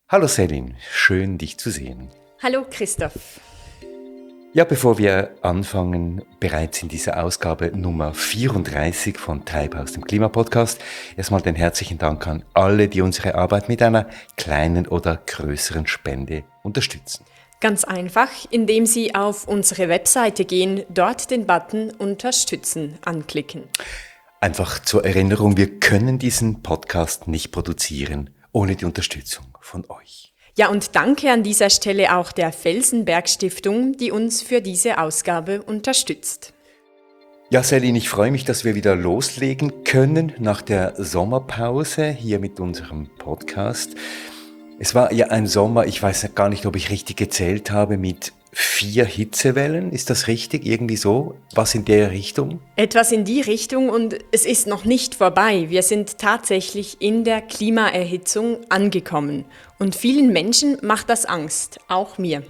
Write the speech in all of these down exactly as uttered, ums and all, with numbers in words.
Hallo Selin, schön dich zu sehen. Hallo Christoph. Ja, bevor wir anfangen, bereits in dieser Ausgabe Nummer vierunddreißig von Treibhaus, dem Klimapodcast, erstmal den herzlichen Dank an alle, die unsere Arbeit mit einer kleinen oder größeren Spende unterstützen. Ganz einfach, indem Sie auf unsere Webseite gehen, dort den Button Unterstützen anklicken. Einfach zur Erinnerung, wir können diesen Podcast nicht produzieren ohne die Unterstützung von euch. Ja, und danke an dieser Stelle auch der Felsenberg Stiftung, die uns für diese Ausgabe unterstützt. Ja, Selin, ich freue mich, dass wir wieder loslegen können nach der Sommerpause hier mit unserem Podcast. Es war ja ein Sommer, ich weiß gar nicht, ob ich richtig gezählt habe, mit vier Hitzewellen. Ist das richtig? Irgendwie so? Was in der Richtung? Etwas in die Richtung, und es ist noch nicht vorbei. Wir sind tatsächlich in der Klimaerhitzung angekommen. Und vielen Menschen macht das Angst, auch mir.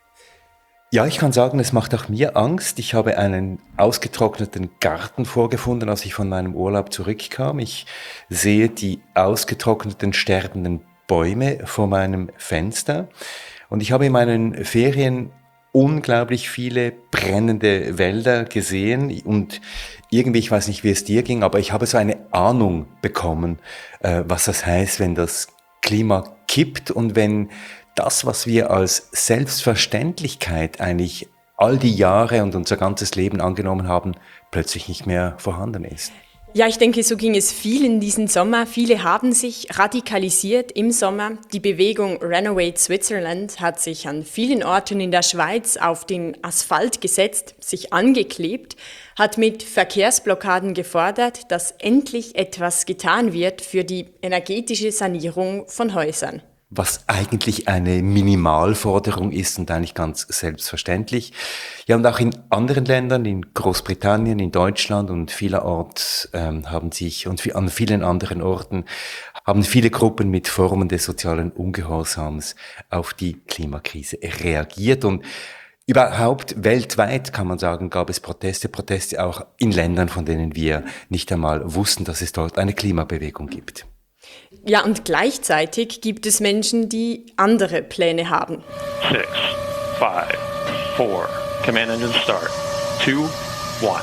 Ja, ich kann sagen, es macht auch mir Angst. Ich habe einen ausgetrockneten Garten vorgefunden, als ich von meinem Urlaub zurückkam. Ich sehe die ausgetrockneten, sterbenden Bäume vor meinem Fenster. Und ich habe in meinen Ferien unglaublich viele brennende Wälder gesehen. Und irgendwie, ich weiß nicht, wie es dir ging, aber ich habe so eine Ahnung bekommen, äh, was das heißt, wenn das Klima kippt und wenn das, was wir als Selbstverständlichkeit eigentlich all die Jahre und unser ganzes Leben angenommen haben, plötzlich nicht mehr vorhanden ist. Ja, ich denke, so ging es vielen diesen Sommer. Viele haben sich radikalisiert im Sommer. Die Bewegung Renovate Switzerland hat sich an vielen Orten in der Schweiz auf den Asphalt gesetzt, sich angeklebt, hat mit Verkehrsblockaden gefordert, dass endlich etwas getan wird für die energetische Sanierung von Häusern. Was eigentlich eine Minimalforderung ist und eigentlich ganz selbstverständlich. Ja, und auch in anderen Ländern, in Großbritannien, in Deutschland und vielerorts ähm, haben sich, und an vielen anderen Orten, haben viele Gruppen mit Formen des sozialen Ungehorsams auf die Klimakrise reagiert. Und überhaupt weltweit, kann man sagen, gab es Proteste, Proteste auch in Ländern, von denen wir nicht einmal wussten, dass es dort eine Klimabewegung gibt. Ja, und gleichzeitig gibt es Menschen, die andere Pläne haben. Six, five, four, command engine start, two, one.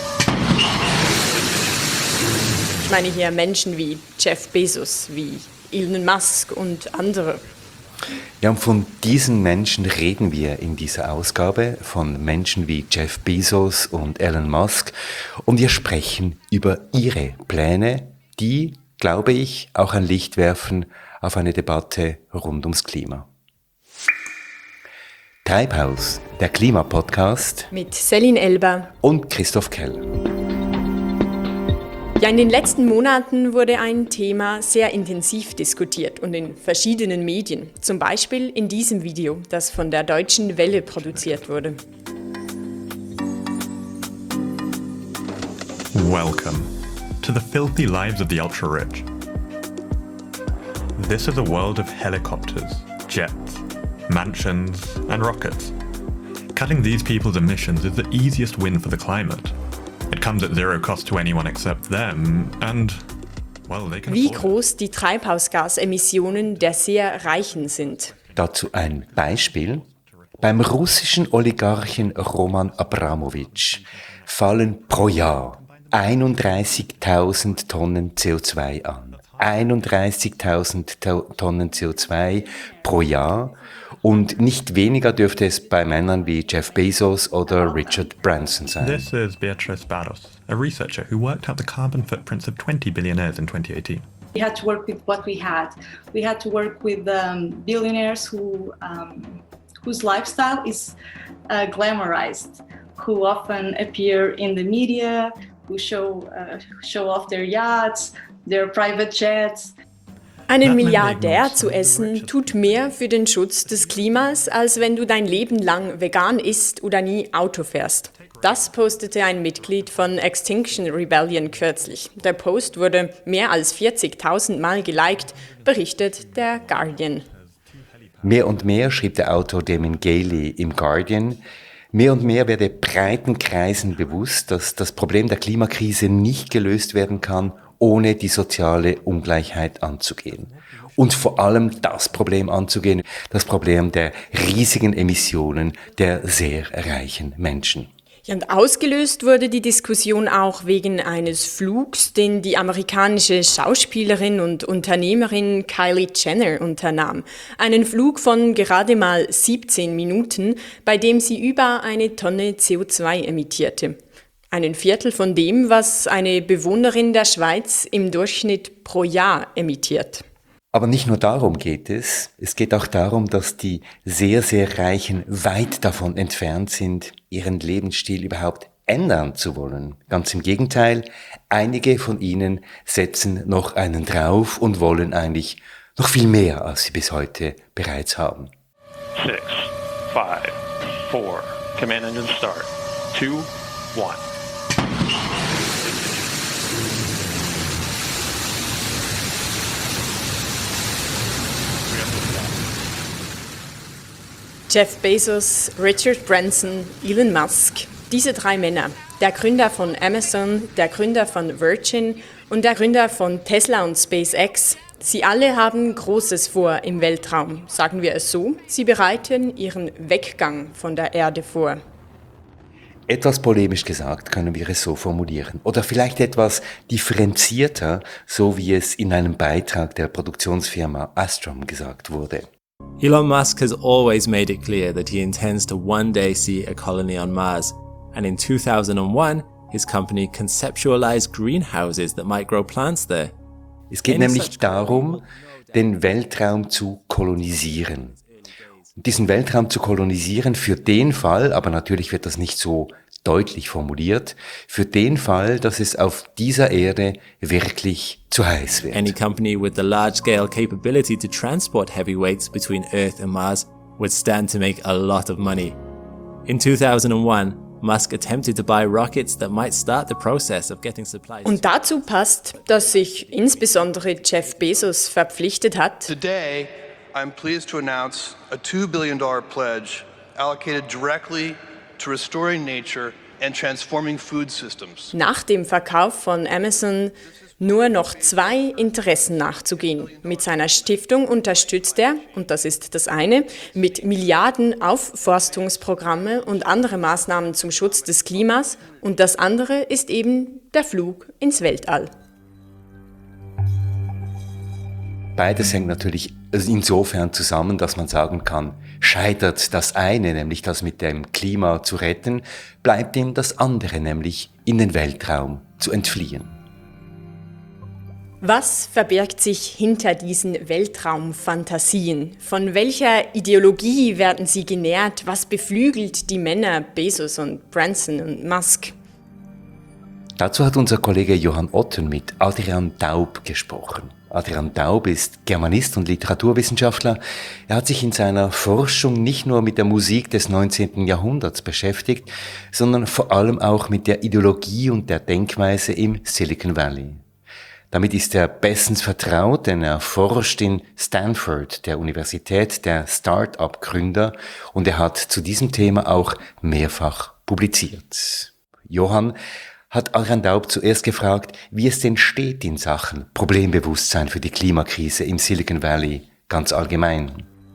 Ich meine hier Menschen wie Jeff Bezos, wie Elon Musk und andere. Ja, und von diesen Menschen reden wir in dieser Ausgabe, von Menschen wie Jeff Bezos und Elon Musk. Und wir sprechen über ihre Pläne, die, glaube ich, auch ein Licht werfen auf eine Debatte rund ums Klima. Treibhaus, der Klimapodcast mit Selin Elber und Christoph Keller. Ja, in den letzten Monaten wurde ein Thema sehr intensiv diskutiert und in verschiedenen Medien. Zum Beispiel in diesem Video, das von der Deutschen Welle produziert wurde. Welcome to the filthy lives of the ultra-rich. This is a world of helicopters, jets, mansions, and rockets. Cutting these people's emissions is the easiest win for the climate. It comes at zero cost to anyone except them, and, well, they can Wie afford it. groß die Treibhausgasemissionen der sehr Reichen sind. Dazu ein Beispiel. Beim russischen Oligarchen Roman Abramowitsch fallen pro Jahr einunddreißigtausend Tonnen C O zwei an. einunddreißigtausend Tonnen C O zwei pro Jahr. Und nicht weniger dürfte es bei Männern wie Jeff Bezos oder Richard Branson sein. This is Beatrice Barros, a researcher who worked out the carbon footprints of twenty billionaires in twenty eighteen. We had to work with what we had. We had to work with um, billionaires who, um, whose lifestyle is uh, glamorized, who often appear in the media, who show, uh, show off their yachts, their private jets. Einen Milliardär zu essen tut mehr für den Schutz des Klimas, als wenn du dein Leben lang vegan isst oder nie Auto fährst. Das postete ein Mitglied von Extinction Rebellion kürzlich. Der Post wurde mehr als vierzigtausend Mal geliked, berichtet der Guardian. Mehr und mehr, schrieb der Autor Damon Galey im Guardian, mehr und mehr werde breiten Kreisen bewusst, dass das Problem der Klimakrise nicht gelöst werden kann, ohne die soziale Ungleichheit anzugehen. und vor allem das Problem anzugehen, das Problem der riesigen Emissionen der sehr reichen Menschen. Ja, und ausgelöst wurde die Diskussion auch wegen eines Flugs, den die amerikanische Schauspielerin und Unternehmerin Kylie Jenner unternahm. Einen Flug von gerade mal siebzehn Minuten, bei dem sie über eine Tonne C O zwei emittierte. Einen Viertel von dem, was eine Bewohnerin der Schweiz im Durchschnitt pro Jahr emittiert. Aber nicht nur darum geht es, es geht auch darum, dass die sehr, sehr Reichen weit davon entfernt sind, ihren Lebensstil überhaupt ändern zu wollen. Ganz im Gegenteil, einige von ihnen setzen noch einen drauf und wollen eigentlich noch viel mehr, als sie bis heute bereits haben. Six, five, four, command engine start, two, one. Jeff Bezos, Richard Branson, Elon Musk. Diese drei Männer, der Gründer von Amazon, der Gründer von Virgin und der Gründer von Tesla und SpaceX, sie alle haben Großes vor im Weltraum, sagen wir es so. Sie bereiten ihren Weggang von der Erde vor. Etwas polemisch gesagt können wir es so formulieren. Oder vielleicht etwas differenzierter, so wie es in einem Beitrag der Produktionsfirma Astrom gesagt wurde. Elon Musk has always made it clear that he intends to one day see a colony on Mars, and in two thousand one, his company conceptualized greenhouses that might grow plants there. Es geht nämlich darum, den Weltraum zu kolonisieren. Und diesen Weltraum zu kolonisieren für den Fall, aber natürlich wird das nicht so deutlich formuliert, für den Fall, dass es auf dieser Erde wirklich zu heiß wird. Any company with the large-scale capability to transport heavyweights between Earth and Mars would stand to make a lot of money. In two thousand one, Musk attempted to buy rockets that might start the process of getting supplies. Und dazu passt, dass sich insbesondere Jeff Bezos verpflichtet hat, Today, I'm pleased to announce a two billion dollars pledge allocated directly to restoring nature and transforming food systems. nach dem Verkauf von Amazon nur noch zwei Interessen nachzugehen. Mit seiner Stiftung unterstützt er, und das ist das eine, mit Milliarden Aufforstungsprogramme und andere Maßnahmen zum Schutz des Klimas, und das andere ist eben der Flug ins Weltall. Beides hängt natürlich insofern zusammen, dass man sagen kann, scheitert das eine, nämlich das mit dem Klima zu retten, bleibt ihm das andere, nämlich in den Weltraum zu entfliehen. Was verbirgt sich hinter diesen Weltraumfantasien? Von welcher Ideologie werden sie genährt? Was beflügelt die Männer Bezos und Branson und Musk? Dazu hat unser Kollege Johann Otten mit Adrian Daub gesprochen. Adrian Daub ist Germanist und Literaturwissenschaftler. Er hat sich in seiner Forschung nicht nur mit der Musik des neunzehnten Jahrhunderts beschäftigt, sondern vor allem auch mit der Ideologie und der Denkweise im Silicon Valley. Damit ist er bestens vertraut, denn er forscht in Stanford, der Universität der Start-up-Gründer, und er hat zu diesem Thema auch mehrfach publiziert. Johann hat Adrian Daub zuerst gefragt, wie es denn steht in Sachen Problembewusstsein für die Klimakrise im Silicon Valley ganz allgemein.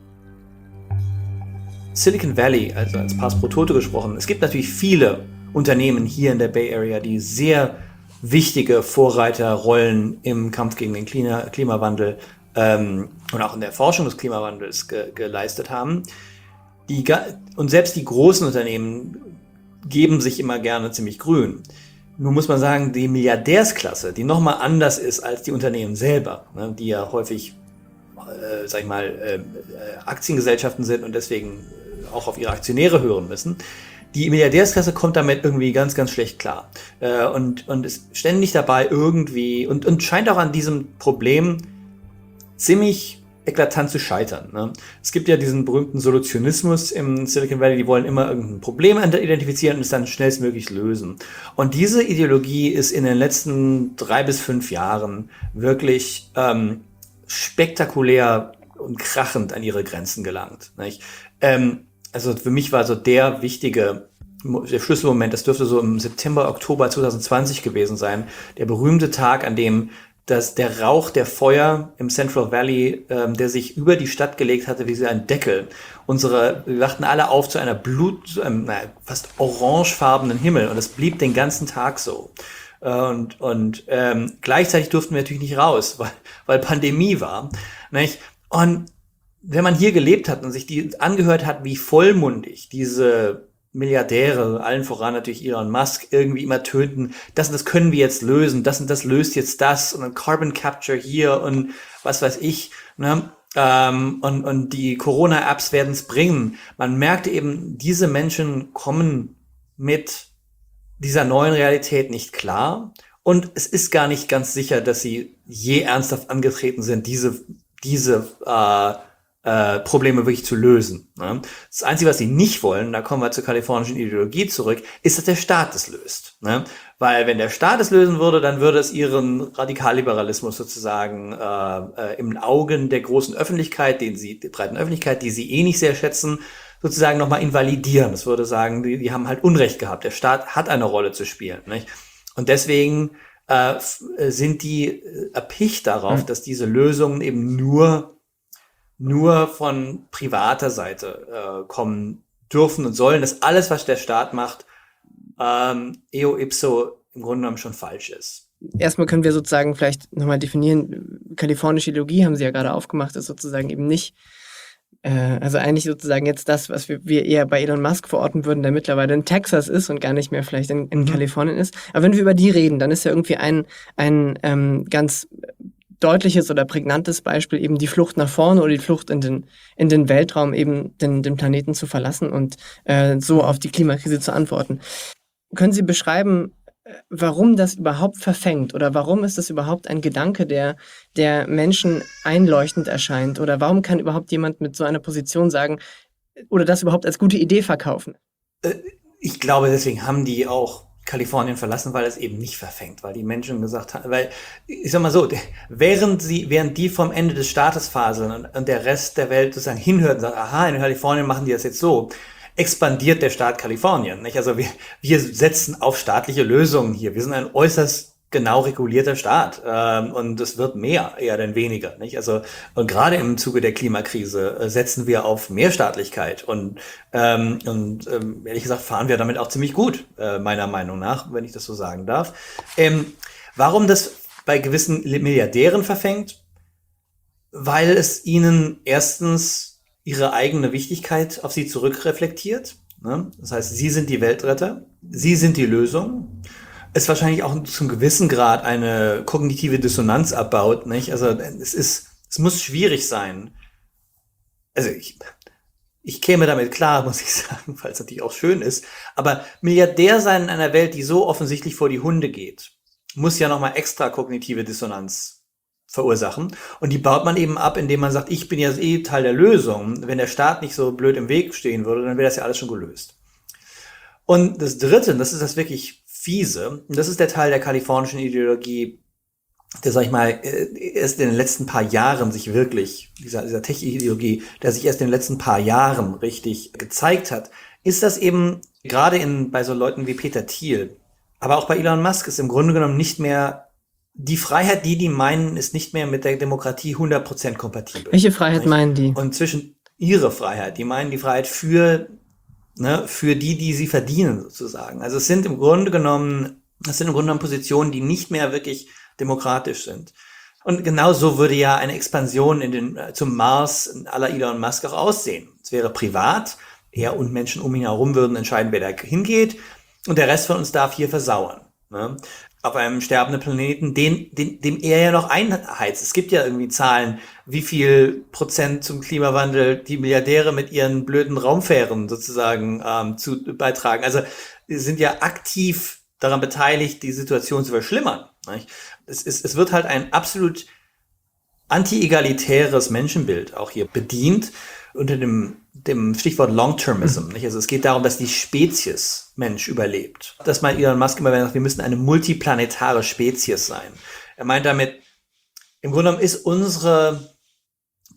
Silicon Valley, also als Pars pro Toto gesprochen, es gibt natürlich viele Unternehmen hier in der Bay Area, die sehr wichtige Vorreiterrollen im Kampf gegen den Klima, Klimawandel ähm, und auch in der Forschung des Klimawandels ge, geleistet haben. Die, und selbst die großen Unternehmen geben sich immer gerne ziemlich grün. Nun muss man sagen, die Milliardärsklasse, die nochmal anders ist als die Unternehmen selber, ne, die ja häufig, äh, sag ich mal, äh, Aktiengesellschaften sind und deswegen auch auf ihre Aktionäre hören müssen. Die Milliardärsklasse kommt damit irgendwie ganz, ganz schlecht klar äh, und, und ist ständig dabei irgendwie und, und scheint auch an diesem Problem ziemlich eklatant zu scheitern. Ne? Es gibt ja diesen berühmten Solutionismus im Silicon Valley, die wollen immer irgendein Problem identifizieren und es dann schnellstmöglich lösen. Und diese Ideologie ist in den letzten drei bis fünf Jahren wirklich ähm, spektakulär und krachend an ihre Grenzen gelangt. Nicht? Ähm, also für mich war so der wichtige der Schlüsselmoment, das dürfte so im September, Oktober zwanzig zwanzig gewesen sein, der berühmte Tag, an dem dass der Rauch der Feuer im Central Valley, ähm, der sich über die Stadt gelegt hatte, wie so ein Deckel. Unsere, wir wachten alle auf zu einer Blut, zu einem naja, fast orangefarbenen Himmel und das blieb den ganzen Tag so. Und, und ähm, gleichzeitig durften wir natürlich nicht raus, weil, weil Pandemie war. Nicht? Und wenn man hier gelebt hat und sich die angehört hat, wie vollmundig diese Milliardäre, allen voran natürlich Elon Musk, irgendwie immer tönten, das und das können wir jetzt lösen, das und das löst jetzt das und dann Carbon Capture hier und was weiß ich, ne? Ähm, und, und die Corona-Apps werden es bringen. Man merkte eben, diese Menschen kommen mit dieser neuen Realität nicht klar und es ist gar nicht ganz sicher, dass sie je ernsthaft angetreten sind, diese, diese äh, Äh, Probleme wirklich zu lösen. Ne? Das Einzige, was sie nicht wollen, da kommen wir zur kalifornischen Ideologie zurück, ist, dass der Staat es löst. Ne? Weil wenn der Staat es lösen würde, dann würde es ihren Radikalliberalismus sozusagen äh, äh, im Augen der großen Öffentlichkeit, den sie, der breiten Öffentlichkeit, die sie eh nicht sehr schätzen, sozusagen nochmal invalidieren. Das würde sagen, die, die haben halt Unrecht gehabt. Der Staat hat eine Rolle zu spielen. Nicht? Und deswegen äh, sind die erpicht darauf, mhm. dass diese Lösungen eben nur nur von privater Seite äh, kommen dürfen und sollen, dass alles, was der Staat macht, ähm, eo ipso im Grunde genommen schon falsch ist. Erstmal können wir sozusagen vielleicht nochmal definieren, kalifornische Ideologie haben Sie ja gerade aufgemacht, ist sozusagen eben nicht, äh, also eigentlich sozusagen jetzt das, was wir, wir eher bei Elon Musk verorten würden, der mittlerweile in Texas ist und gar nicht mehr vielleicht in, in mhm. Kalifornien ist. Aber wenn wir über die reden, dann ist ja irgendwie ein, ein ähm, ganz deutliches oder prägnantes Beispiel eben die Flucht nach vorne oder die Flucht in den, in den Weltraum, eben den, den Planeten zu verlassen und äh, so auf die Klimakrise zu antworten. Können Sie beschreiben, warum das überhaupt verfängt oder warum ist das überhaupt ein Gedanke, der, der Menschen einleuchtend erscheint oder warum kann überhaupt jemand mit so einer Position sagen oder das überhaupt als gute Idee verkaufen? Ich glaube, deswegen haben die auch Kalifornien verlassen, weil es eben nicht verfängt, weil die Menschen gesagt haben, weil, ich sag mal so, während sie, während die vom Ende des Staates faseln und, und der Rest der Welt sozusagen hinhört und sagt, aha, in Kalifornien machen die das jetzt so, expandiert der Staat Kalifornien, nicht? Also wir, wir setzen auf staatliche Lösungen hier. Wir sind ein äußerst genau regulierter Staat, ähm, und es wird mehr, eher denn weniger, nicht? Also, und gerade im Zuge der Klimakrise äh, setzen wir auf Mehrstaatlichkeit und, ähm, und ähm, ehrlich gesagt fahren wir damit auch ziemlich gut, äh, meiner Meinung nach, wenn ich das so sagen darf. Ähm, warum das bei gewissen Milliardären verfängt? Weil es ihnen erstens ihre eigene Wichtigkeit auf sie zurückreflektiert, ne? Das heißt, sie sind die Weltretter, sie sind die Lösung. Es wahrscheinlich auch zum gewissen Grad eine kognitive Dissonanz abbaut, nicht? Also es ist, es muss schwierig sein. Also ich, ich käme damit klar, muss ich sagen, weil es natürlich auch schön ist. Aber Milliardär sein in einer Welt, die so offensichtlich vor die Hunde geht, muss ja nochmal extra kognitive Dissonanz verursachen. Und die baut man eben ab, indem man sagt, ich bin ja eh Teil der Lösung. Wenn der Staat nicht so blöd im Weg stehen würde, dann wäre das ja alles schon gelöst. Und das Dritte, das ist das wirklich Fiese, und das ist der Teil der kalifornischen Ideologie, der, sag ich mal, erst in den letzten paar Jahren sich wirklich, dieser, dieser Tech-Ideologie, der sich erst in den letzten paar Jahren richtig gezeigt hat, ist das eben gerade in, bei so Leuten wie Peter Thiel, aber auch bei Elon Musk ist im Grunde genommen nicht mehr, die Freiheit, die die meinen, ist nicht mehr mit der Demokratie hundert Prozent kompatibel. Welche Freiheit meinen die? Und zwischen ihre Freiheit, die meinen die Freiheit für Ne, für die, die sie verdienen, sozusagen. Also es sind im Grunde genommen, es sind im Grunde genommen Positionen, die nicht mehr wirklich demokratisch sind. Und genau so würde ja eine Expansion in den, zum Mars à la Elon Musk auch aussehen. Es wäre privat, er und Menschen um ihn herum würden entscheiden, wer da hingeht, und der Rest von uns darf hier versauern. Ne? Auf einem sterbenden Planeten, den, den, dem er ja noch einheizt. Es gibt ja irgendwie Zahlen, wie viel Prozent zum Klimawandel die Milliardäre mit ihren blöden Raumfähren sozusagen ähm, zu beitragen. Also sie sind ja aktiv daran beteiligt, die Situation zu verschlimmern. Nicht? Es, ist, es wird halt ein absolut anti-egalitäres Menschenbild auch hier bedient unter dem, dem Stichwort Long-Termism. Nicht? Also es geht darum, dass die Spezies Mensch überlebt. Dass man Elon Musk immer sagt, wir müssen eine multiplanetare Spezies sein. Er meint damit, im Grunde genommen ist unsere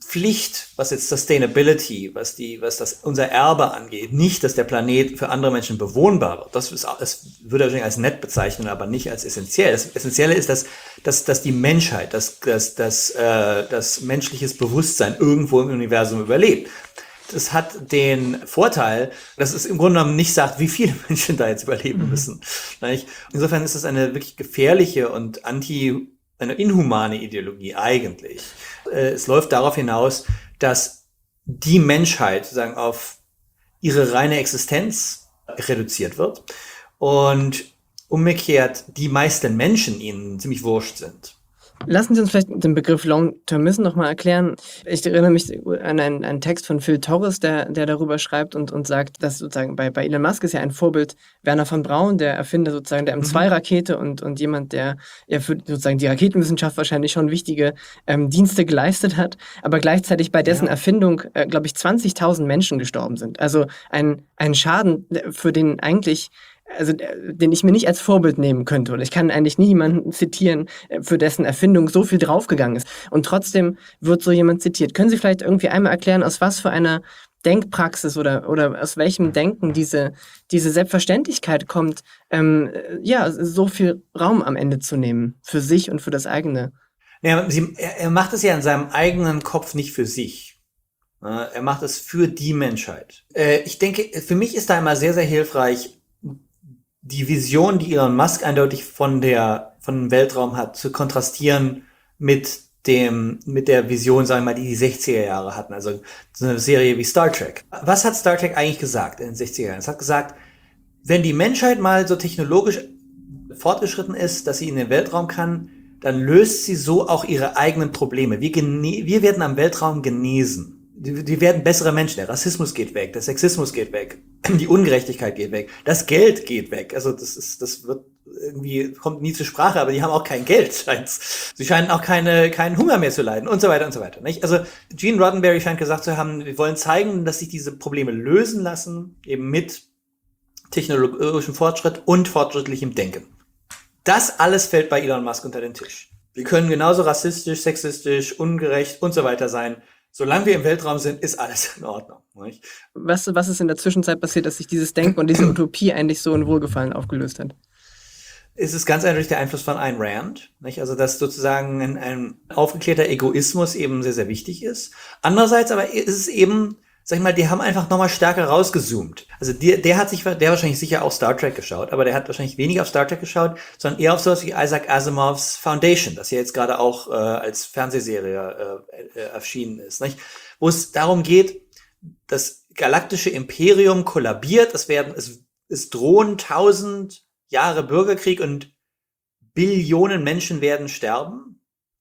Pflicht, was jetzt Sustainability, was die, was das unser Erbe angeht, nicht, dass der Planet für andere Menschen bewohnbar wird. Das ist, das würde er wahrscheinlich als nett bezeichnen, aber nicht als essentiell. Das Essentielle ist, dass, dass, dass die Menschheit, dass, dass, dass, äh, das menschliches Bewusstsein irgendwo im Universum überlebt. Das hat den Vorteil, dass es im Grunde genommen nicht sagt, wie viele Menschen da jetzt überleben müssen. Mhm. Insofern ist es eine wirklich gefährliche und anti, eine inhumane Ideologie eigentlich. Es läuft darauf hinaus, dass die Menschheit sozusagen auf ihre reine Existenz reduziert wird und umgekehrt die meisten Menschen ihnen ziemlich wurscht sind. Lassen Sie uns vielleicht den Begriff Long-Termism nochmal erklären. Ich erinnere mich an einen, einen Text von Phil Torres, der, der darüber schreibt und, und sagt, dass sozusagen bei, bei Elon Musk ist ja ein Vorbild Wernher von Braun, der Erfinder sozusagen der M zwei Rakete und, und jemand, der ja für sozusagen die Raketenwissenschaft wahrscheinlich schon wichtige ähm, Dienste geleistet hat, aber gleichzeitig bei dessen ja. Erfindung, äh, glaube ich, zwanzigtausend Menschen gestorben sind. Also ein, ein Schaden, für den eigentlich also den ich mir nicht als Vorbild nehmen könnte. Und ich kann eigentlich nie jemanden zitieren, für dessen Erfindung so viel draufgegangen ist. Und trotzdem wird so jemand zitiert. Können Sie vielleicht irgendwie einmal erklären, aus was für einer Denkpraxis oder, oder aus welchem Denken diese, diese Selbstverständlichkeit kommt, ähm, ja, so viel Raum am Ende zu nehmen, für sich und für das eigene? Ja, sie, er, er macht es ja in seinem eigenen Kopf nicht für sich. Er macht es für die Menschheit. Ich denke, für mich ist da immer sehr, sehr hilfreich, die Vision, die Elon Musk eindeutig von der, von dem Weltraum hat, zu kontrastieren mit dem, mit der Vision, sagen wir mal, die die sechziger Jahre hatten. Also so eine Serie wie Star Trek. Was hat Star Trek eigentlich gesagt in den sechziger Jahren? Es hat gesagt, wenn die Menschheit mal so technologisch fortgeschritten ist, dass sie in den Weltraum kann, dann löst sie so auch ihre eigenen Probleme. Wir, gene- wir werden am Weltraum genesen. Die, die werden bessere Menschen. Der Rassismus geht weg, der Sexismus geht weg, die Ungerechtigkeit geht weg, das Geld geht weg. Also das ist, das wird irgendwie, kommt nie zur Sprache, aber die haben auch kein Geld, scheint's. Sie scheinen auch keine, keinen Hunger mehr zu leiden und so weiter und so weiter, nicht? Also Gene Roddenberry scheint gesagt zu haben, wir wollen zeigen, dass sich diese Probleme lösen lassen, eben mit technologischem Fortschritt und fortschrittlichem Denken. Das alles fällt bei Elon Musk unter den Tisch. Wir können genauso rassistisch, sexistisch, ungerecht und so weiter sein. Solange wir im Weltraum sind, ist alles in Ordnung. Nicht? Was, was ist in der Zwischenzeit passiert, dass sich dieses Denken und diese Utopie eigentlich so in Wohlgefallen aufgelöst hat? Es ist ganz eindeutig der Einfluss von Ayn Rand. Nicht? Also dass sozusagen ein, ein aufgeklärter Egoismus eben sehr, sehr wichtig ist. Andererseits aber ist es eben, sag ich mal, die haben einfach nochmal stärker rausgezoomt. Also der, der hat sich, der hat wahrscheinlich sicher auch Star Trek geschaut, aber der hat wahrscheinlich weniger auf Star Trek geschaut, sondern eher auf sowas wie Isaac Asimovs Foundation, das ja jetzt gerade auch äh, als Fernsehserie äh, äh, erschienen ist, nicht? Wo es darum geht, das galaktische Imperium kollabiert, es werden, es, es drohen tausend Jahre Bürgerkrieg und Billionen Menschen werden sterben.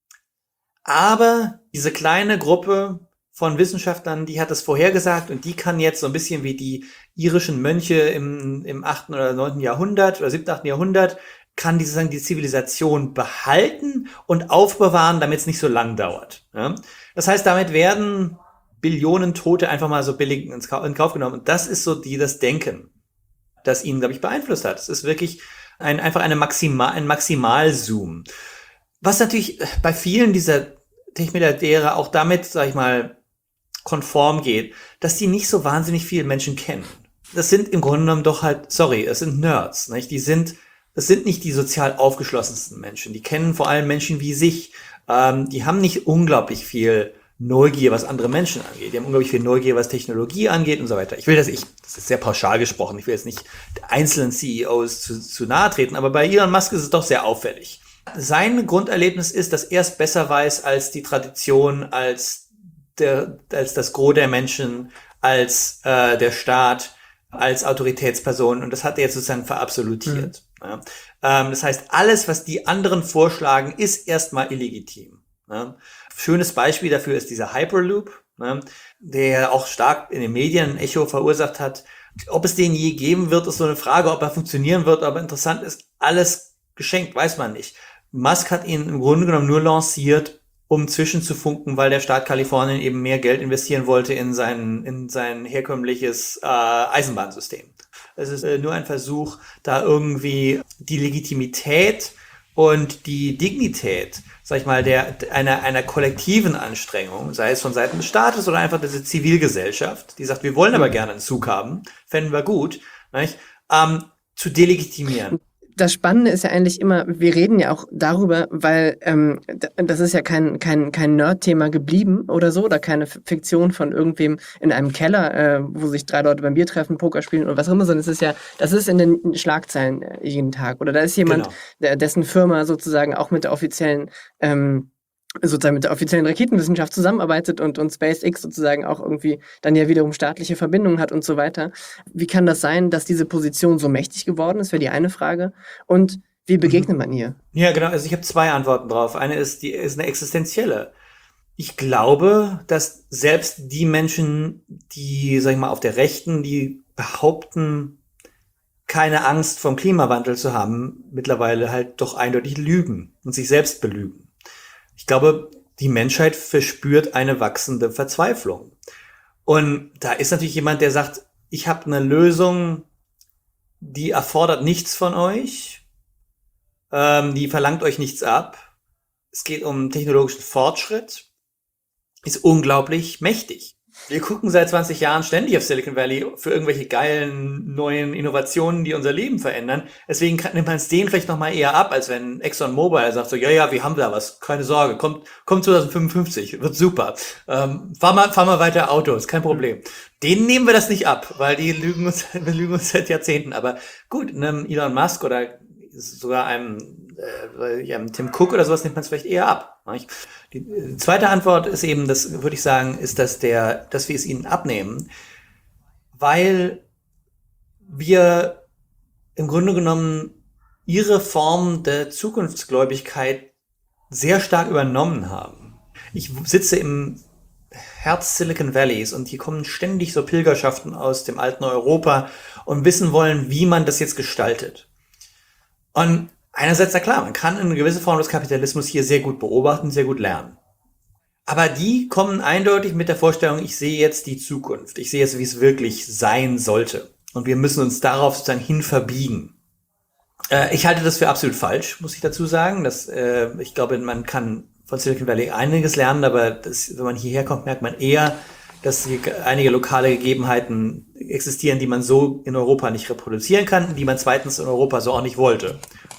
Aber diese kleine Gruppe von Wissenschaftlern, die hat es vorhergesagt und die kann jetzt so ein bisschen wie die irischen Mönche im, im achten oder neunten Jahrhundert oder siebten, achten Jahrhundert, kann die, sozusagen die Zivilisation behalten und aufbewahren, damit es nicht so lang dauert. Ja? Das heißt, damit werden Billionen Tote einfach mal so billig ins Ka- in Kauf genommen. Und das ist so die, das Denken, das ihn, glaube ich, beeinflusst hat. Es ist wirklich ein, einfach eine Maximal, ein Maximalzoom. Was natürlich bei vielen dieser Tech-Milliardäre auch damit, sag ich mal, konform geht, dass die nicht so wahnsinnig viele Menschen kennen. Das sind im Grunde genommen doch halt, sorry, es sind Nerds, nicht? Die sind, das sind nicht die sozial aufgeschlossensten Menschen. Die kennen vor allem Menschen wie sich. Ähm, die haben nicht unglaublich viel Neugier, was andere Menschen angeht. Die haben unglaublich viel Neugier, was Technologie angeht und so weiter. Ich will das, ich, das ist sehr pauschal gesprochen. Ich will jetzt nicht einzelnen C E Os zu, zu nahe treten, aber bei Elon Musk ist es doch sehr auffällig. Sein Grunderlebnis ist, dass er es besser weiß als die Tradition, als der, als das Gros der Menschen, als äh, der Staat, als Autoritätsperson. Und das hat er jetzt sozusagen verabsolutiert. Mhm. Ja. Ähm, das heißt, alles, was die anderen vorschlagen, ist erstmal illegitim. Ja. Schönes Beispiel dafür ist dieser Hyperloop, ja, der auch stark in den Medien ein Echo verursacht hat. Ob es den je geben wird, ist so eine Frage, ob er funktionieren wird. Aber interessant ist, alles geschenkt, weiß man nicht. Musk hat ihn im Grunde genommen nur lanciert, um zwischenzufunken, weil der Staat Kalifornien eben mehr Geld investieren wollte in sein, in sein herkömmliches äh, Eisenbahnsystem. Es ist äh, nur ein Versuch, da irgendwie die Legitimität und die Dignität, sag ich mal, der, einer, einer kollektiven Anstrengung, sei es von Seiten des Staates oder einfach diese Zivilgesellschaft, die sagt, wir wollen aber gerne einen Zug haben, fänden wir gut, nicht? Ähm, zu delegitimieren. Das Spannende ist ja eigentlich immer, wir reden ja auch darüber, weil ähm, das ist ja kein kein kein Nerd-Thema geblieben oder so, oder keine Fiktion von irgendwem in einem Keller, äh, wo sich drei Leute beim Bier treffen, Poker spielen oder was auch immer, sondern es ist ja, das ist in den Schlagzeilen äh, jeden Tag. Oder da ist jemand, Genau. der, dessen Firma sozusagen auch mit der offiziellen ähm, sozusagen mit der offiziellen Raketenwissenschaft zusammenarbeitet und, und SpaceX sozusagen auch irgendwie dann ja wiederum staatliche Verbindungen hat und so weiter. Wie kann das sein, dass diese Position so mächtig geworden ist, wäre die eine Frage. Und wie begegnet man ihr? Ja, genau. Also ich habe zwei Antworten drauf. Eine ist, die ist eine existenzielle. Ich glaube, dass selbst die Menschen, die, sag ich mal, auf der Rechten, die behaupten, keine Angst vom Klimawandel zu haben, mittlerweile halt doch eindeutig lügen und sich selbst belügen. Ich glaube, die Menschheit verspürt eine wachsende Verzweiflung. Und da ist natürlich jemand, der sagt, ich habe eine Lösung, die erfordert nichts von euch, ähm, die verlangt euch nichts ab. Es geht um technologischen Fortschritt, ist unglaublich mächtig. Wir gucken seit zwanzig Jahren ständig auf Silicon Valley für irgendwelche geilen neuen Innovationen, die unser Leben verändern. Deswegen kann, nimmt man es denen vielleicht noch mal eher ab, als wenn ExxonMobil sagt so, ja, ja, wir haben da was, keine Sorge, kommt, kommt zwanzig fünfundfünfzig, wird super. Ähm, fahr mal, fahr mal weiter Autos, kein Problem. Denen nehmen wir das nicht ab, weil die lügen uns, wir lügen uns seit Jahrzehnten. Aber gut, einem Elon Musk oder sogar einem, äh, einem Tim Cook oder sowas nimmt man es vielleicht eher ab. Nicht? Die zweite Antwort ist eben, das würde ich sagen, ist, dass der, dass wir es ihnen abnehmen, weil wir im Grunde genommen ihre Form der Zukunftsgläubigkeit sehr stark übernommen haben. Ich sitze im Herz Silicon Valleys und hier kommen ständig so Pilgerschaften aus dem alten Europa und wissen wollen, wie man das jetzt gestaltet. Und einerseits, na klar, man kann eine gewisse Form des Kapitalismus hier sehr gut beobachten, sehr gut lernen. Aber die kommen eindeutig mit der Vorstellung, ich sehe jetzt die Zukunft. Ich sehe jetzt, wie es wirklich sein sollte. Und wir müssen uns darauf sozusagen hin verbiegen. Äh, ich halte das für absolut falsch, muss ich dazu sagen. Dass, äh, ich glaube, man kann von Silicon Valley einiges lernen, aber das, wenn man hierher kommt, merkt man eher, dass hier einige lokale Gegebenheiten existieren, die man so in Europa nicht reproduzieren kann, die man zweitens in Europa so auch nicht wollte.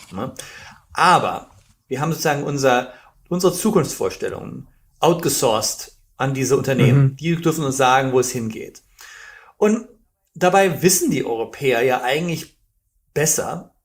Aber wir haben sozusagen unser, unsere Zukunftsvorstellungen outgesourced an diese Unternehmen. Mhm. Die dürfen uns sagen, wo es hingeht. Und dabei wissen die Europäer ja eigentlich besser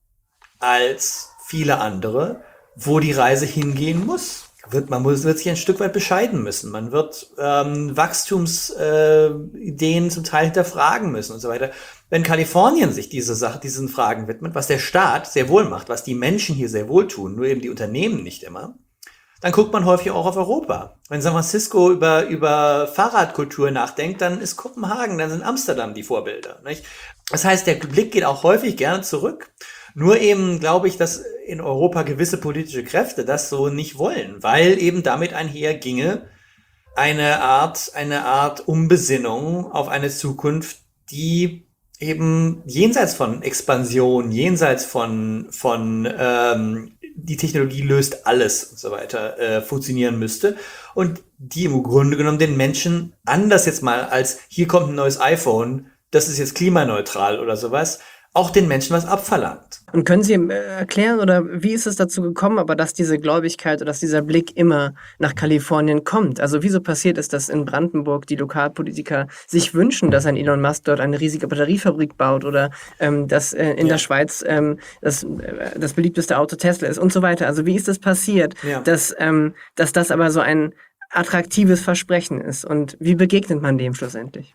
als viele andere, wo die Reise hingehen muss. Wird, man muss, wird sich ein Stück weit bescheiden müssen. Man wird ähm, Wachstumsideen äh, zum Teil hinterfragen müssen und so weiter. Wenn Kalifornien sich diese Sache, diesen Fragen widmet, was der Staat sehr wohl macht, was die Menschen hier sehr wohl tun, nur eben die Unternehmen nicht immer, dann guckt man häufig auch auf Europa. Wenn San Francisco über, über Fahrradkultur nachdenkt, dann ist Kopenhagen, dann sind Amsterdam die Vorbilder, nicht? Das heißt, der Blick geht auch häufig gerne zurück. Nur eben glaube ich, dass in Europa gewisse politische Kräfte das so nicht wollen, weil eben damit einherginge eine Art, eine Art Umbesinnung auf eine Zukunft, die eben jenseits von Expansion, jenseits von, von ähm, die Technologie löst alles und so weiter äh, funktionieren müsste und die im Grunde genommen den Menschen anders jetzt mal als hier kommt ein neues iPhone, das ist jetzt klimaneutral oder sowas, auch den Menschen was abverlangt. Und können Sie äh, erklären, oder wie ist es dazu gekommen, aber dass diese Gläubigkeit oder dass dieser Blick immer nach Kalifornien kommt? Also wieso passiert es, dass in Brandenburg die Lokalpolitiker sich wünschen, dass ein Elon Musk dort eine riesige Batteriefabrik baut oder ähm, dass äh, in ja. der Schweiz ähm, das, äh, das beliebteste Auto Tesla ist und so weiter? Also wie ist es passiert, ja. dass, ähm, dass das aber so ein attraktives Versprechen ist? Und wie begegnet man dem schlussendlich?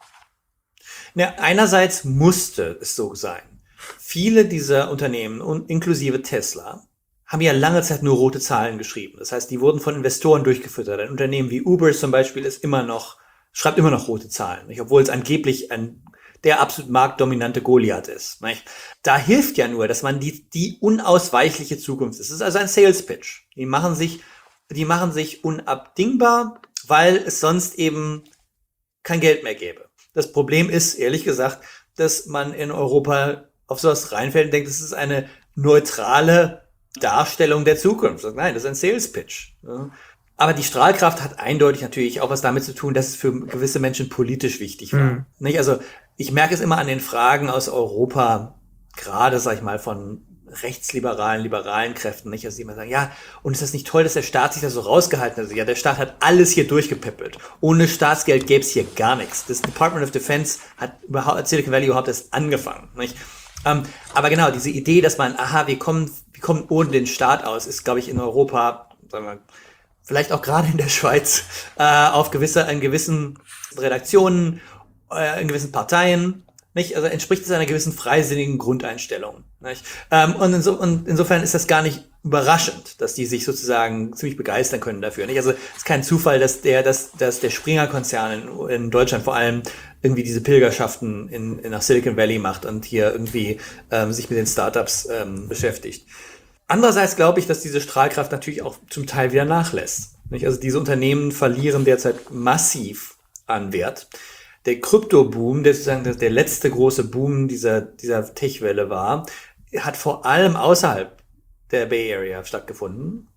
Ja, einerseits musste es so sein. Viele dieser Unternehmen, und inklusive Tesla, haben ja lange Zeit nur rote Zahlen geschrieben. Das heißt, die wurden von Investoren durchgefüttert. Ein Unternehmen wie Uber zum Beispiel ist immer noch, schreibt immer noch rote Zahlen, nicht? Obwohl es angeblich ein, der absolut marktdominante Goliath ist. Nicht? Da hilft ja nur, dass man die, die unausweichliche Zukunft ist. Es ist also ein Sales Pitch. Die machen sich, die machen sich unabdingbar, weil es sonst eben kein Geld mehr gäbe. Das Problem ist, ehrlich gesagt, dass man in Europa auf sowas reinfällt und denkt, es ist eine neutrale Darstellung der Zukunft. Nein, das ist ein Sales Pitch. Ja. Aber die Strahlkraft hat eindeutig natürlich auch was damit zu tun, dass es für gewisse Menschen politisch wichtig war. Mhm. Nicht? Also ich merke es immer an den Fragen aus Europa, gerade, sag ich mal, von rechtsliberalen, liberalen Kräften, nicht? Also die immer sagen, ja, und ist das nicht toll, dass der Staat sich da so rausgehalten hat? Ja, der Staat hat alles hier durchgepippelt. Ohne Staatsgeld gäbe es hier gar nichts. Das Department of Defense hat überhaupt, Silicon Valley überhaupt erst angefangen, nicht? Ähm, aber genau, diese Idee, dass man, aha, wir kommen, wir kommen ohne den Staat aus, ist, glaube ich, in Europa, sagen wir, vielleicht auch gerade in der Schweiz, äh, auf gewisse, in gewissen Redaktionen, äh, in gewissen Parteien, nicht? Also entspricht es einer gewissen freisinnigen Grundeinstellung, nicht? Ähm, und, inso, und insofern ist das gar nicht überraschend, dass die sich sozusagen ziemlich begeistern können dafür, nicht? Also es ist kein Zufall, dass der, dass, dass der Springer-Konzern in, in Deutschland vor allem irgendwie diese Pilgerschaften in, in nach Silicon Valley macht und hier irgendwie ähm, sich mit den Startups ähm, beschäftigt. Andererseits glaube ich, dass diese Strahlkraft natürlich auch zum Teil wieder nachlässt, nicht? Also diese Unternehmen verlieren derzeit massiv an Wert. Der Krypto-Boom, der sozusagen der letzte große Boom dieser, dieser Tech-Welle war, hat vor allem außerhalb der Bay Area stattgefunden.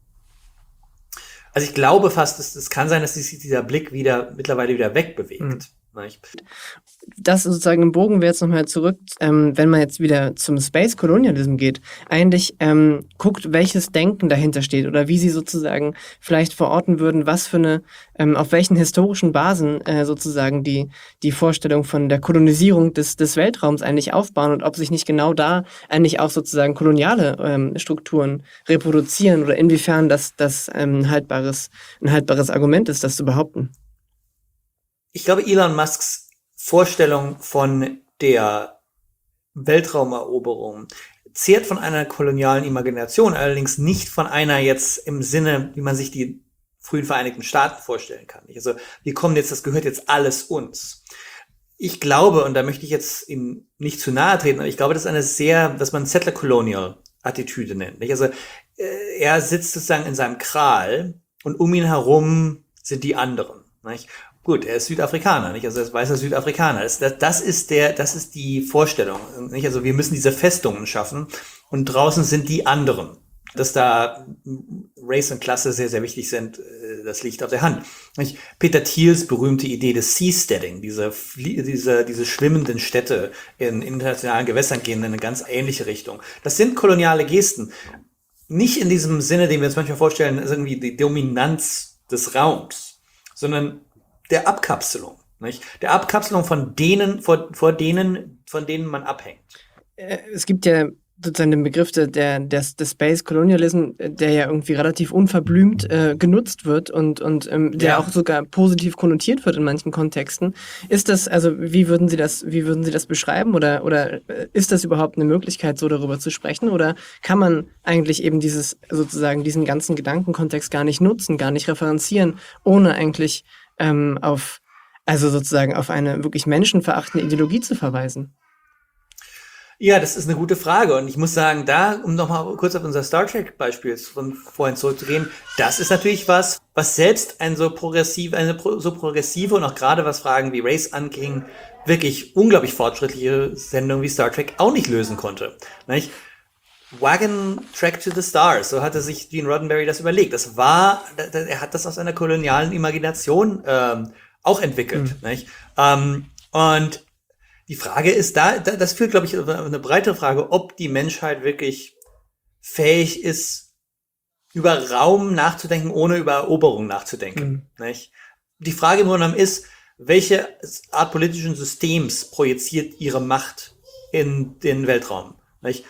Also ich glaube fast, es, es kann sein, dass sich dieser Blick wieder mittlerweile wieder wegbewegt. Mhm. Das sozusagen im Bogen wäre jetzt nochmal zurück, ähm, wenn man jetzt wieder zum Space Colonialism geht, eigentlich ähm, guckt, welches Denken dahinter steht oder wie sie sozusagen vielleicht verorten würden, was für eine, ähm, auf welchen historischen Basen äh, sozusagen die, die Vorstellung von der Kolonisierung des, des Weltraums eigentlich aufbauen und ob sich nicht genau da eigentlich auch sozusagen koloniale ähm, Strukturen reproduzieren oder inwiefern das, das ähm, ein haltbares, ein haltbares Argument ist, das zu behaupten. Ich glaube, Elon Musks Vorstellung von der Weltraumeroberung zehrt von einer kolonialen Imagination, allerdings nicht von einer jetzt im Sinne, wie man sich die frühen Vereinigten Staaten vorstellen kann. Also wir kommen jetzt, das gehört jetzt alles uns. Ich glaube, und da möchte ich jetzt ihm nicht zu nahe treten, aber ich glaube, das ist eine sehr, was man Settler-Colonial-Attitüde nennt. Also er sitzt sozusagen in seinem Kral und um ihn herum sind die anderen. Nicht? Gut, er ist Südafrikaner, nicht? Also er ist weißer Südafrikaner. Das, das, das ist der, das ist die Vorstellung, nicht? Also wir müssen diese Festungen schaffen und draußen sind die anderen. Dass da Race und Klasse sehr, sehr wichtig sind, das liegt auf der Hand. Nicht? Peter Thiels berühmte Idee des Seasteading, diese, diese, diese schwimmenden Städte in internationalen Gewässern gehen in eine ganz ähnliche Richtung. Das sind koloniale Gesten. Nicht in diesem Sinne, den wir uns manchmal vorstellen, ist irgendwie die Dominanz des Raums, sondern der Abkapselung, nicht? Der Abkapselung von denen, vor, vor denen, von denen man abhängt. Es gibt ja sozusagen den Begriff der, der, des Space Colonialism, der ja irgendwie relativ unverblümt äh, genutzt wird und, und ähm, der ja. auch sogar positiv konnotiert wird in manchen Kontexten. Ist das, also wie würden Sie das, wie würden Sie das beschreiben oder, oder ist das überhaupt eine Möglichkeit, so darüber zu sprechen? Oder kann man eigentlich eben dieses, sozusagen diesen ganzen Gedankenkontext gar nicht nutzen, gar nicht referenzieren, ohne eigentlich Ähm, auf, also sozusagen auf eine wirklich menschenverachtende Ideologie zu verweisen? Ja, das ist eine gute Frage. Und ich muss sagen, da, um nochmal kurz auf unser Star Trek-Beispiel von vorhin zurückzugehen, das ist natürlich was, was selbst ein so progressiv, eine so progressive und auch gerade was Fragen wie Race anging, wirklich unglaublich fortschrittliche Sendung wie Star Trek auch nicht lösen konnte. Nicht? Wagon Track to the Stars, so hatte sich Gene Roddenberry das überlegt. Das war, er hat das aus einer kolonialen Imagination ähm, auch entwickelt. Mhm. Nicht? Ähm, und die Frage ist da, das führt, glaube ich, auf eine breitere Frage, ob die Menschheit wirklich fähig ist, über Raum nachzudenken, ohne über Eroberung nachzudenken. Mhm. Nicht? Die Frage im Grunde genommen ist, welche Art politischen Systems projiziert ihre Macht in den Weltraum? Nicht?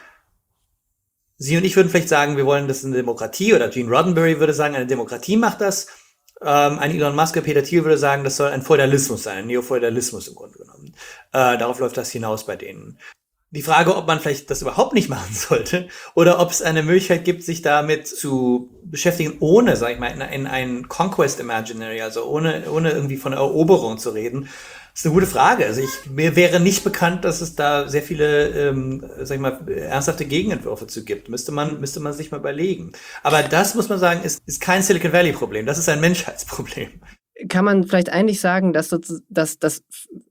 Sie und ich würden vielleicht sagen, wir wollen, das ist eine Demokratie, oder Gene Roddenberry würde sagen, eine Demokratie macht das. Ähm, ein Elon Musk, Peter Thiel würde sagen, das soll ein Feudalismus sein, ein Neofeudalismus im Grunde genommen. Äh, darauf läuft das hinaus bei denen. Die Frage, ob man vielleicht das überhaupt nicht machen sollte oder ob es eine Möglichkeit gibt, sich damit zu beschäftigen, ohne, sag ich mal, in, in ein Conquest Imaginary, also ohne, ohne irgendwie von Eroberung zu reden. Das ist eine gute Frage. Also ich, mir wäre nicht bekannt, dass es da sehr viele, ähm, sag ich mal, ernsthafte Gegenentwürfe zu gibt. Müsste man, müsste man sich mal überlegen. Aber das, muss man sagen, ist, ist kein Silicon Valley Problem. Das ist ein Menschheitsproblem. Kann man vielleicht eigentlich sagen, dass, dass, dass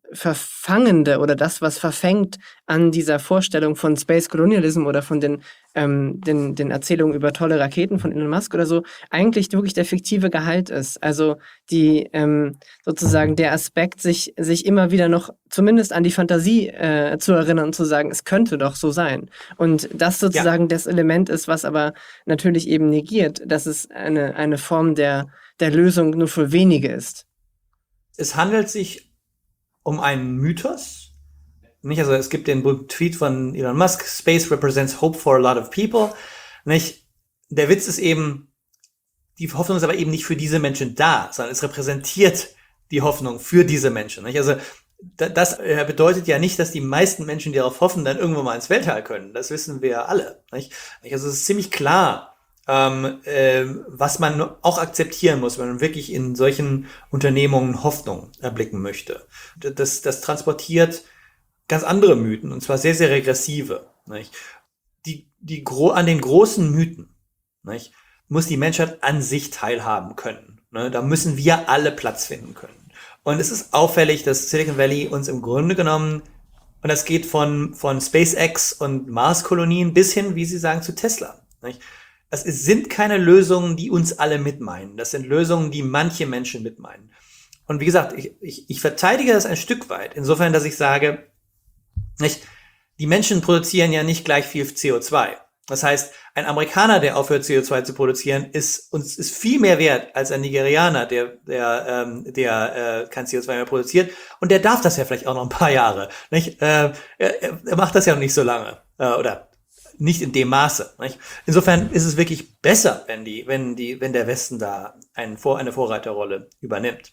Verfangende oder das, was verfängt an dieser Vorstellung von Space Colonialism oder von den, ähm, den, den Erzählungen über tolle Raketen von Elon Musk oder so, eigentlich wirklich der fiktive Gehalt ist. Also die ähm, sozusagen der Aspekt, sich, sich immer wieder noch zumindest an die Fantasie äh, zu erinnern und zu sagen, es könnte doch so sein. Und das sozusagen ja. das Element ist, was aber natürlich eben negiert, dass es eine, eine Form der, der Lösung nur für wenige ist. Es handelt sich um einen Mythos. Nicht? Also es gibt den berühmten Tweet von Elon Musk, Space represents hope for a lot of people. Nicht? Der Witz ist eben, die Hoffnung ist aber eben nicht für diese Menschen da, sondern es repräsentiert die Hoffnung für diese Menschen. Nicht? Also das bedeutet ja nicht, dass die meisten Menschen, die darauf hoffen, dann irgendwann mal ins Weltall können. Das wissen wir ja alle. Nicht? Also es ist ziemlich klar, ähm, äh, was man auch akzeptieren muss, wenn man wirklich in solchen Unternehmungen Hoffnung erblicken möchte. Das, das transportiert ganz andere Mythen, und zwar sehr, sehr regressive. Nicht? Die, die gro- an den großen Mythen, nicht, muss die Menschheit an sich teilhaben können. Ne? Da müssen wir alle Platz finden können. Und es ist auffällig, dass Silicon Valley uns im Grunde genommen, und das geht von, von SpaceX und Mars-Kolonien bis hin, wie Sie sagen, zu Tesla. Nicht? Das ist, sind keine Lösungen, die uns alle mitmeinen. Das sind Lösungen, die manche Menschen mitmeinen. Und wie gesagt, ich, ich, ich verteidige das ein Stück weit, insofern, dass ich sage, nicht, die Menschen produzieren ja nicht gleich viel C O zwei. Das heißt, ein Amerikaner, der aufhört, C O zwei zu produzieren, ist uns ist viel mehr wert als ein Nigerianer, der der ähm, der äh, kein C O zwei mehr produziert. Und der darf das ja vielleicht auch noch ein paar Jahre. Nicht? Äh, er, er macht das ja noch nicht so lange äh, oder nicht in dem Maße. Nicht? Insofern ist es wirklich besser, wenn die, wenn die, wenn der Westen da einen Vor, eine Vorreiterrolle übernimmt.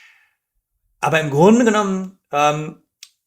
Aber im Grunde genommen ähm,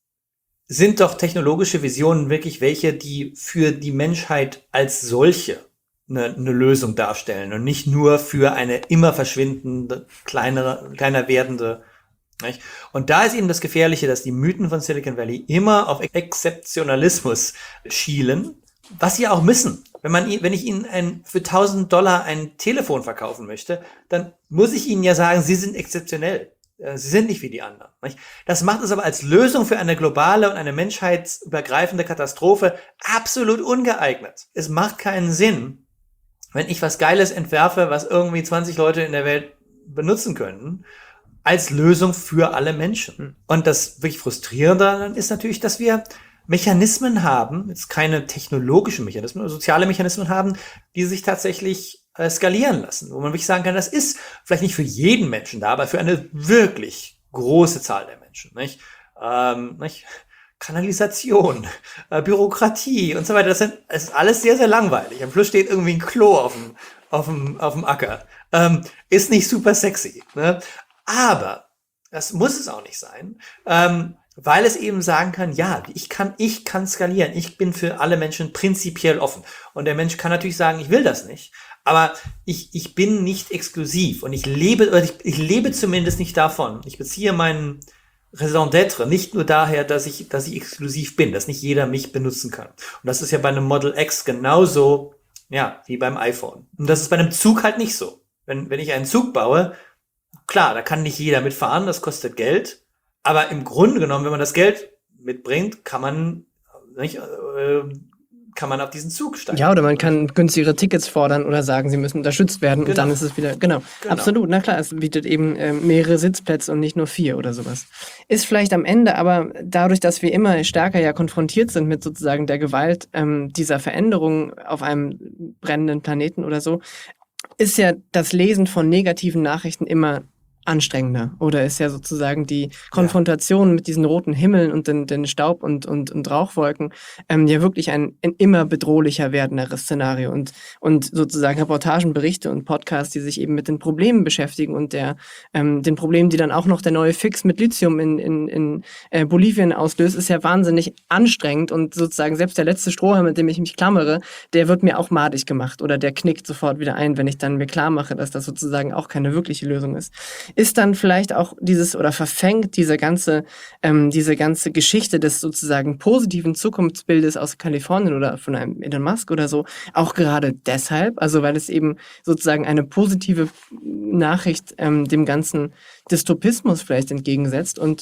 sind doch technologische Visionen wirklich welche, die für die Menschheit als solche eine, eine Lösung darstellen und nicht nur für eine immer verschwindende, kleinere, kleiner werdende. Nicht? Und da ist eben das Gefährliche, dass die Mythen von Silicon Valley immer auf Exzeptionalismus schielen, was sie auch müssen. Wenn man, wenn ich Ihnen ein, für tausend Dollar ein Telefon verkaufen möchte, dann muss ich Ihnen ja sagen, Sie sind exzeptionell. Sie sind nicht wie die anderen. Nicht? Das macht es aber als Lösung für eine globale und eine menschheitsübergreifende Katastrophe absolut ungeeignet. Es macht keinen Sinn, wenn ich was Geiles entwerfe, was irgendwie zwanzig Leute in der Welt benutzen können, als Lösung für alle Menschen. Und das wirklich Frustrierende daran ist natürlich, dass wir Mechanismen haben, jetzt keine technologischen Mechanismen, sondern soziale Mechanismen haben, die sich tatsächlich äh, skalieren lassen, wo man wirklich sagen kann, das ist vielleicht nicht für jeden Menschen da, aber für eine wirklich große Zahl der Menschen. Nicht? Ähm, nicht? Kanalisation, äh, Bürokratie und so weiter, das, sind, das ist alles sehr, sehr langweilig. Am Schluss steht irgendwie ein Klo auf dem, auf dem, auf dem Acker. Ähm, ist nicht super sexy. Ne? Aber das muss es auch nicht sein. Ähm, weil es eben sagen kann, ja, ich kann, ich kann skalieren. Ich bin für alle Menschen prinzipiell offen. Und der Mensch kann natürlich sagen, ich will das nicht. Aber ich, ich bin nicht exklusiv. Und ich lebe, oder ich, ich lebe zumindest nicht davon. Ich beziehe meinen Raison d'être nicht nur daher, dass ich, dass ich exklusiv bin, dass nicht jeder mich benutzen kann. Und das ist ja bei einem Model X genauso, ja, wie beim iPhone. Und das ist bei einem Zug halt nicht so. Wenn, wenn ich einen Zug baue, klar, da kann nicht jeder mitfahren, das kostet Geld. Aber im Grunde genommen, wenn man das Geld mitbringt, kann man nicht, äh, kann man auf diesen Zug steigen. Ja, oder man kann günstigere Tickets fordern oder sagen, sie müssen unterstützt werden, genau. Und dann ist es wieder, genau, genau. Absolut, na klar, es bietet eben äh, mehrere Sitzplätze und nicht nur vier oder sowas. Ist vielleicht am Ende, aber dadurch, dass wir immer stärker ja konfrontiert sind mit sozusagen der Gewalt ähm, dieser Veränderung auf einem brennenden Planeten oder so, ist ja das Lesen von negativen Nachrichten immer anstrengender. Oder ist ja sozusagen die Konfrontation ja. mit diesen roten Himmeln und den, den Staub- und, und, und Rauchwolken ähm, ja wirklich ein, ein immer bedrohlicher werdenderes Szenario. Und, und sozusagen Reportagen, Berichte und Podcasts, die sich eben mit den Problemen beschäftigen und der ähm, den Problemen, die dann auch noch der neue Fix mit Lithium in, in, in äh, Bolivien auslöst, ist ja wahnsinnig anstrengend und sozusagen selbst der letzte Strohhalm, mit dem ich mich klammere, der wird mir auch madig gemacht oder der knickt sofort wieder ein, wenn ich dann mir klar mache, dass das sozusagen auch keine wirkliche Lösung ist. Ist dann vielleicht auch dieses oder verfängt diese ganze ähm, diese ganze Geschichte des sozusagen positiven Zukunftsbildes aus Kalifornien oder von einem Elon Musk oder so auch gerade deshalb, also weil es eben sozusagen eine positive Nachricht ähm, dem ganzen Dystopismus vielleicht entgegensetzt und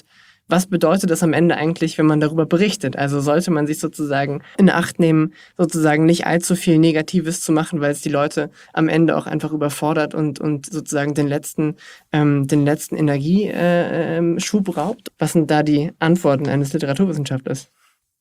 was bedeutet das am Ende eigentlich, wenn man darüber berichtet? Also sollte man sich sozusagen in Acht nehmen, sozusagen nicht allzu viel Negatives zu machen, weil es die Leute am Ende auch einfach überfordert und, und sozusagen den letzten, ähm, den letzten Energieschub äh, raubt? Was sind da die Antworten eines Literaturwissenschaftlers?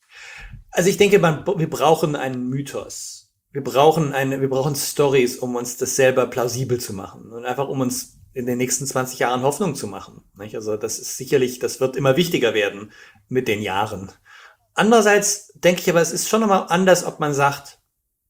Also ich denke, man, wir brauchen einen Mythos. Wir brauchen eine, wir brauchen Stories, um uns das selber plausibel zu machen und einfach um uns in den nächsten zwanzig Jahren Hoffnung zu machen. Nicht? Also das ist sicherlich, das wird immer wichtiger werden mit den Jahren. Andererseits denke ich aber, es ist schon nochmal anders, ob man sagt,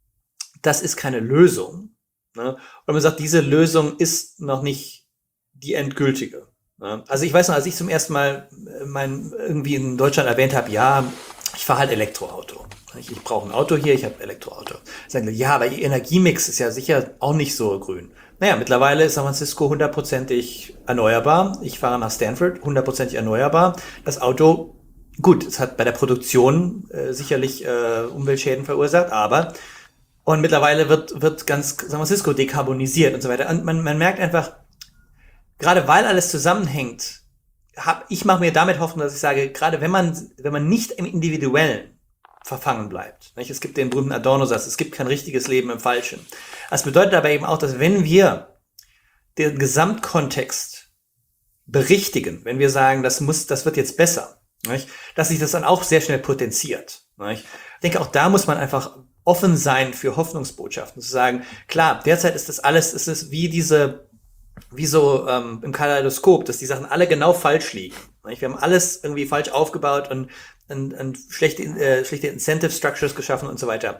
das ist keine Lösung. Ne? Oder man sagt, diese Lösung ist noch nicht die endgültige. Ne? Also ich weiß noch, als ich zum ersten Mal mein, irgendwie in Deutschland erwähnt habe, ja, ich fahre halt Elektroauto. Ich, ich brauche ein Auto hier, ich habe Elektroauto. Sagen, ja, aber ihr Energiemix ist ja sicher auch nicht so grün. Naja, mittlerweile ist San Francisco hundertprozentig erneuerbar. Ich fahre nach Stanford, hundertprozentig erneuerbar. Das Auto, gut, es hat bei der Produktion äh, sicherlich äh, Umweltschäden verursacht, aber und mittlerweile wird wird ganz San Francisco dekarbonisiert und so weiter. Und man, man merkt einfach, gerade weil alles zusammenhängt, hab, ich mache mir damit Hoffnung, dass ich sage, gerade wenn man wenn man nicht im Individuellen verfangen bleibt. Nicht? Es gibt den berühmten Adorno-Satz, es gibt kein richtiges Leben im Falschen. Das bedeutet aber eben auch, dass wenn wir den Gesamtkontext berichtigen, wenn wir sagen, das muss, das wird jetzt besser, nicht? Dass sich das dann auch sehr schnell potenziert. Nicht? Ich denke, auch da muss man einfach offen sein für Hoffnungsbotschaften, zu sagen, klar, derzeit ist das alles, es ist wie diese, wie so ähm, im Kaleidoskop, dass die Sachen alle genau falsch liegen. Nicht? Wir haben alles irgendwie falsch aufgebaut und Und, und schlechte, äh, schlechte Incentive Structures geschaffen und so weiter.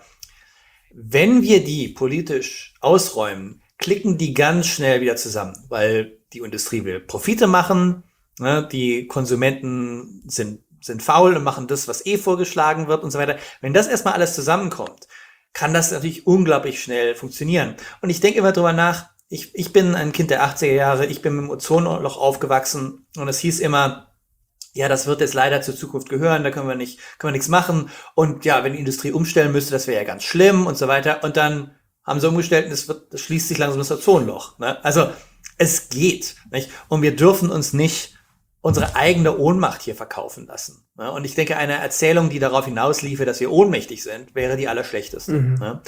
Wenn wir die politisch ausräumen, klicken die ganz schnell wieder zusammen, weil die Industrie will Profite machen, ne, die Konsumenten sind, sind faul und machen das, was eh vorgeschlagen wird und so weiter. Wenn das erstmal alles zusammenkommt, kann das natürlich unglaublich schnell funktionieren. Und ich denke immer drüber nach, ich, ich bin ein Kind der achtziger Jahre, ich bin mit dem Ozonloch aufgewachsen und es hieß immer, ja, das wird jetzt leider zur Zukunft gehören, da können wir nicht, können wir nichts machen. Und ja, wenn die Industrie umstellen müsste, das wäre ja ganz schlimm und so weiter. Und dann haben sie umgestellt und es wird, das schließt sich langsam das Ozonloch. Ne? Also es geht, nicht? Und wir dürfen uns nicht unsere eigene Ohnmacht hier verkaufen lassen. Ne? Und ich denke, eine Erzählung, die darauf hinausliefe, dass wir ohnmächtig sind, wäre die allerschlechteste. Mhm. Ne?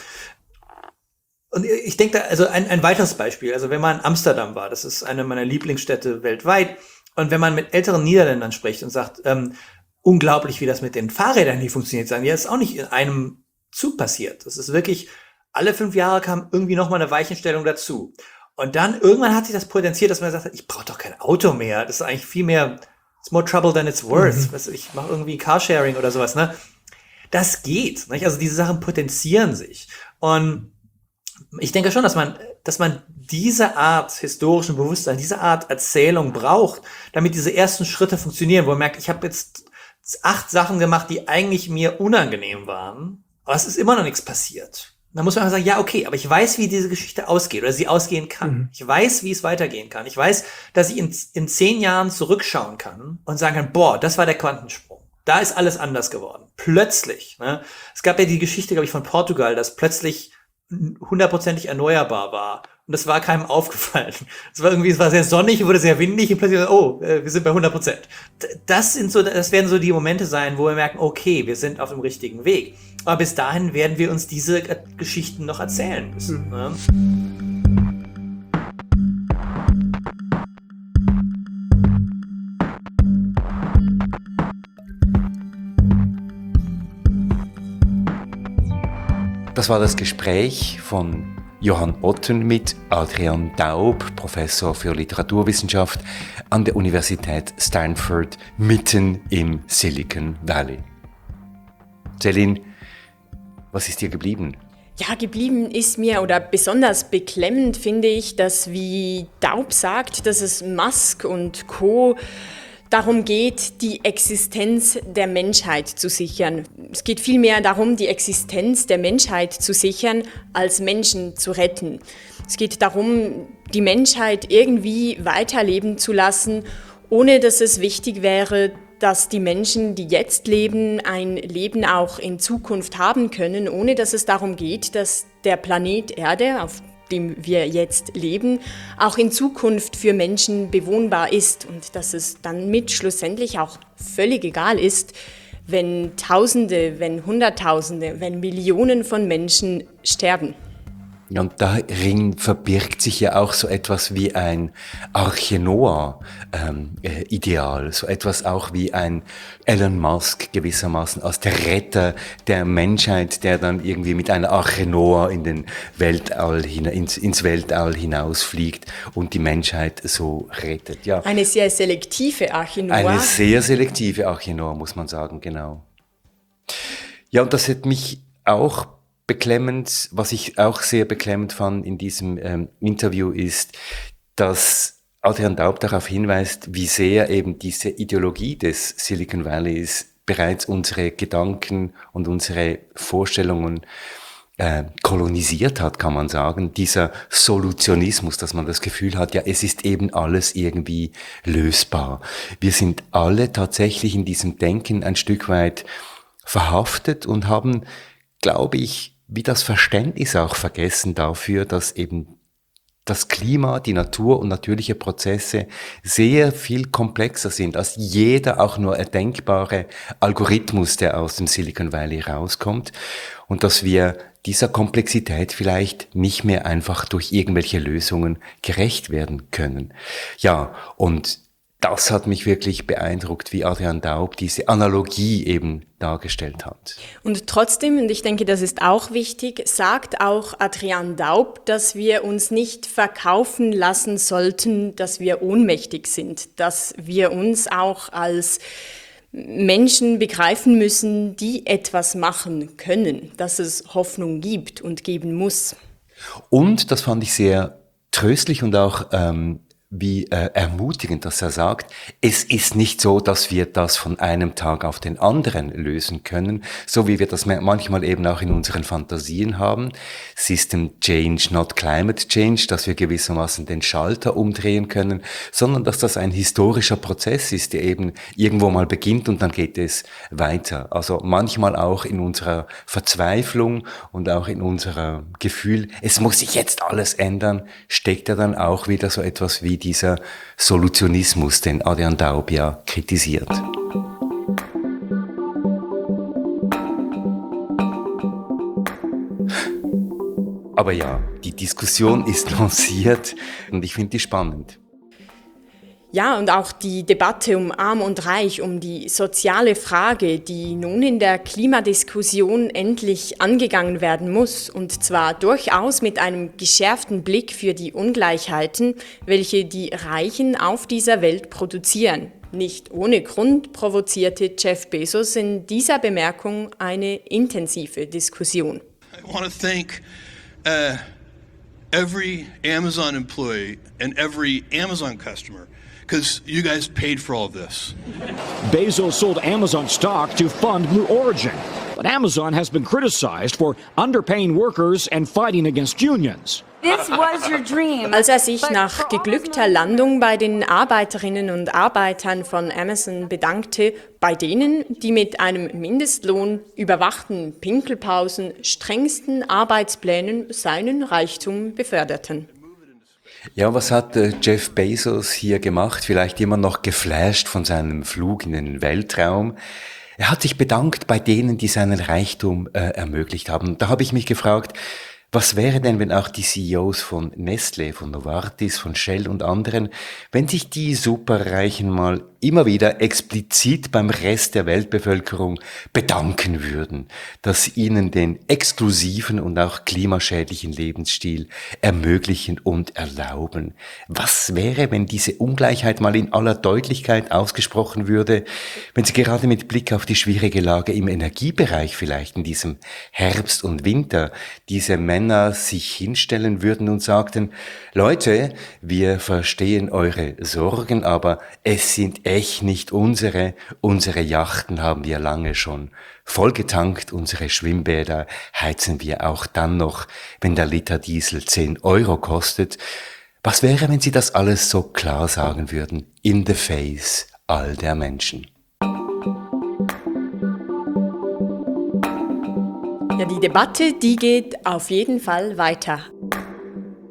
Und ich denke da, also ein, ein weiteres Beispiel, also wenn man in Amsterdam war, das ist eine meiner Lieblingsstädte weltweit, und wenn man mit älteren Niederländern spricht und sagt, ähm, unglaublich, wie das mit den Fahrrädern hier funktioniert, sagen, ja, das ist auch nicht in einem Zug passiert. Das ist wirklich, alle fünf Jahre kam irgendwie nochmal eine Weichenstellung dazu. Und dann irgendwann hat sich das potenziert, dass man gesagt hat, ich brauche doch kein Auto mehr. Das ist eigentlich viel mehr, it's more trouble than it's worth. Mhm. Was, ich mache irgendwie Carsharing oder sowas, ne? Das geht, nicht? Also diese Sachen potenzieren sich. Und ich denke schon, dass man, dass man diese Art historischen Bewusstsein, diese Art Erzählung braucht, damit diese ersten Schritte funktionieren, wo man merkt, ich habe jetzt acht Sachen gemacht, die eigentlich mir unangenehm waren, aber es ist immer noch nichts passiert. Dann muss man einfach sagen, ja, okay, aber ich weiß, wie diese Geschichte ausgeht oder sie ausgehen kann. Mhm. Ich weiß, wie es weitergehen kann. Ich weiß, dass ich in, in zehn Jahren zurückschauen kann und sagen kann, boah, das war der Quantensprung. Da ist alles anders geworden. Plötzlich. Ne? Es gab ja die Geschichte, glaube ich, von Portugal, dass plötzlich hundertprozentig erneuerbar war. Und das war keinem aufgefallen. Es war irgendwie, es war sehr sonnig, wurde sehr windig und plötzlich, oh, wir sind bei hundert Prozent. Das sind so, das werden so die Momente sein, wo wir merken, okay, wir sind auf dem richtigen Weg. Aber bis dahin werden wir uns diese Geschichten noch erzählen müssen. Mhm. Ne? Das war das Gespräch von Johann Otten mit Adrian Daub, Professor für Literaturwissenschaft an der Universität Stanford, mitten im Silicon Valley. Celine, was ist dir geblieben? Ja, geblieben ist mir, oder besonders beklemmend finde ich, dass, wie Daub sagt, dass es Musk und Co. darum geht, die Existenz der Menschheit zu sichern. Es geht vielmehr darum, die Existenz der Menschheit zu sichern, als Menschen zu retten. Es geht darum, die Menschheit irgendwie weiterleben zu lassen, ohne dass es wichtig wäre, dass die Menschen, die jetzt leben, ein Leben auch in Zukunft haben können, ohne dass es darum geht, dass der Planet Erde, auf dem wir jetzt leben, auch in Zukunft für Menschen bewohnbar ist und dass es dann mit schlussendlich auch völlig egal ist, wenn Tausende, wenn Hunderttausende, wenn Millionen von Menschen sterben. Ja, und darin verbirgt sich ja auch so etwas wie ein Arche Noah ähm, äh, Ideal, so etwas auch wie ein Elon Musk gewissermaßen als der Retter der Menschheit, der dann irgendwie mit einer Arche Noah in den Weltall hina, ins, ins Weltall hinausfliegt und die Menschheit so rettet. Ja. Eine sehr selektive Arche Noah. Eine sehr selektive Arche Noah, muss man sagen, genau. Ja, und das hat mich auch beklemmend, was ich auch sehr beklemmend fand in diesem ähm, Interview ist, dass Adrian Daub darauf hinweist, wie sehr eben diese Ideologie des Silicon Valleys bereits unsere Gedanken und unsere Vorstellungen äh, kolonisiert hat, kann man sagen. Dieser Solutionismus, dass man das Gefühl hat, ja, es ist eben alles irgendwie lösbar. Wir sind alle tatsächlich in diesem Denken ein Stück weit verhaftet und haben, glaube ich, wie das Verständnis auch vergessen dafür, dass eben das Klima, die Natur und natürliche Prozesse sehr viel komplexer sind als jeder auch nur erdenkbare Algorithmus, der aus dem Silicon Valley rauskommt und dass wir dieser Komplexität vielleicht nicht mehr einfach durch irgendwelche Lösungen gerecht werden können. Ja, und das hat mich wirklich beeindruckt, wie Adrian Daub diese Analogie eben dargestellt hat. Und trotzdem, und ich denke, das ist auch wichtig, sagt auch Adrian Daub, dass wir uns nicht verkaufen lassen sollten, dass wir ohnmächtig sind, dass wir uns auch als Menschen begreifen müssen, die etwas machen können, dass es Hoffnung gibt und geben muss. Und, das fand ich sehr tröstlich und auch ähm, wie äh, ermutigend, dass er sagt, es ist nicht so, dass wir das von einem Tag auf den anderen lösen können, so wie wir das manchmal eben auch in unseren Fantasien haben. System Change, not Climate Change, dass wir gewissermaßen den Schalter umdrehen können, sondern dass das ein historischer Prozess ist, der eben irgendwo mal beginnt und dann geht es weiter. Also manchmal auch in unserer Verzweiflung und auch in unserem Gefühl, es muss sich jetzt alles ändern, steckt ja dann auch wieder so etwas wie dieser Solutionismus, den Adrian Daub ja kritisiert. Aber ja, die Diskussion ist lanciert und ich finde die spannend. Ja, und auch die Debatte um Arm und Reich, um die soziale Frage, die nun in der Klimadiskussion endlich angegangen werden muss, und zwar durchaus mit einem geschärften Blick für die Ungleichheiten, welche die Reichen auf dieser Welt produzieren. Nicht ohne Grund provozierte Jeff Bezos in dieser Bemerkung eine intensive Diskussion. I want to thank uh, every Amazon employee and every Amazon customer, because you guys paid for all of this. Bezos sold Amazon stock to fund Blue Origin, but Amazon has been criticized for underpaying workers and fighting against unions. This was your dream. Als er sich nach geglückter Landung bei den Arbeiterinnen und Arbeitern von Amazon bedankte, bei denen, die mit einem Mindestlohn, überwachten Pinkelpausen, strengsten Arbeitsplänen seinen Reichtum beförderten. Ja, was hat äh, Jeff Bezos hier gemacht? Vielleicht immer noch geflasht von seinem Flug in den Weltraum. Er hat sich bedankt bei denen, die seinen Reichtum äh, ermöglicht haben. Da habe ich mich gefragt, was wäre denn, wenn auch die C E Os von Nestlé, von Novartis, von Shell und anderen, wenn sich die Superreichen mal immer wieder explizit beim Rest der Weltbevölkerung bedanken würden, dass sie ihnen den exklusiven und auch klimaschädlichen Lebensstil ermöglichen und erlauben. Was wäre, wenn diese Ungleichheit mal in aller Deutlichkeit ausgesprochen würde, wenn sie gerade mit Blick auf die schwierige Lage im Energiebereich vielleicht in diesem Herbst und Winter diese Männer sich hinstellen würden und sagten, Leute, wir verstehen eure Sorgen, aber es sind echt nicht unsere. Unsere Yachten haben wir lange schon vollgetankt, unsere Schwimmbäder heizen wir auch dann noch, wenn der Liter Diesel zehn Euro kostet. Was wäre, wenn sie das alles so klar sagen würden, in the face all der Menschen? Ja, die Debatte, die geht auf jeden Fall weiter.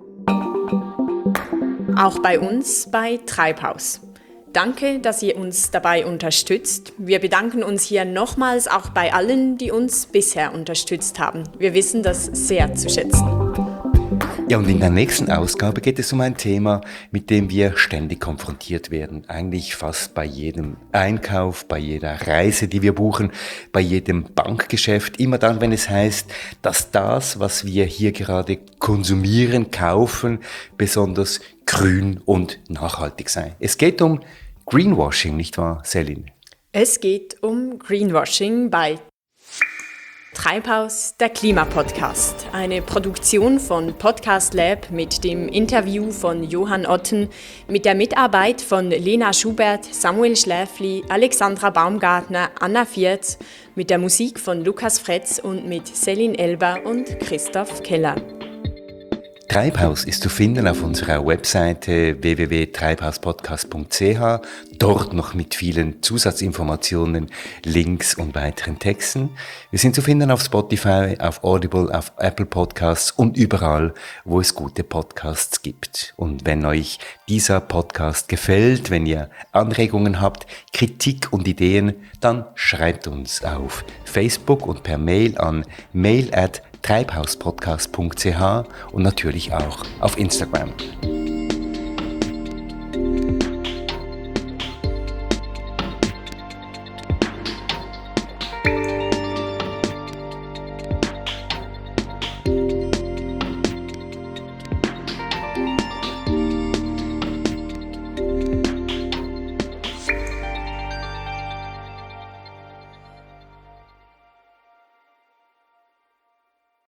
auch bei uns bei Treibhaus. Danke, dass ihr uns dabei unterstützt. Wir bedanken uns hier nochmals auch bei allen, die uns bisher unterstützt haben. Wir wissen das sehr zu schätzen. Ja, und in der nächsten Ausgabe geht es um ein Thema, mit dem wir ständig konfrontiert werden. Eigentlich fast bei jedem Einkauf, bei jeder Reise, die wir buchen, bei jedem Bankgeschäft. Immer dann, wenn es heißt, dass das, was wir hier gerade konsumieren, kaufen, besonders grün und nachhaltig sei. Es geht um Greenwashing, nicht wahr, Celine? Es geht um Greenwashing bei Treibhaus, der Klimapodcast. Eine Produktion von Podcast Lab mit dem Interview von Johann Otten, mit der Mitarbeit von Lena Schubert, Samuel Schläfli, Alexandra Baumgartner, Anna Viertz, mit der Musik von Lukas Fretz und mit Celine Elber und Christoph Keller. Treibhaus ist zu finden auf unserer Webseite w w w punkt treibhauspodcast punkt c h, dort noch mit vielen Zusatzinformationen, Links und weiteren Texten. Wir sind zu finden auf Spotify, auf Audible, auf Apple Podcasts und überall, wo es gute Podcasts gibt. Und wenn euch dieser Podcast gefällt, wenn ihr Anregungen habt, Kritik und Ideen, dann schreibt uns auf Facebook und per Mail an mail at treibhauspodcast punkt c h und natürlich auch auf Instagram.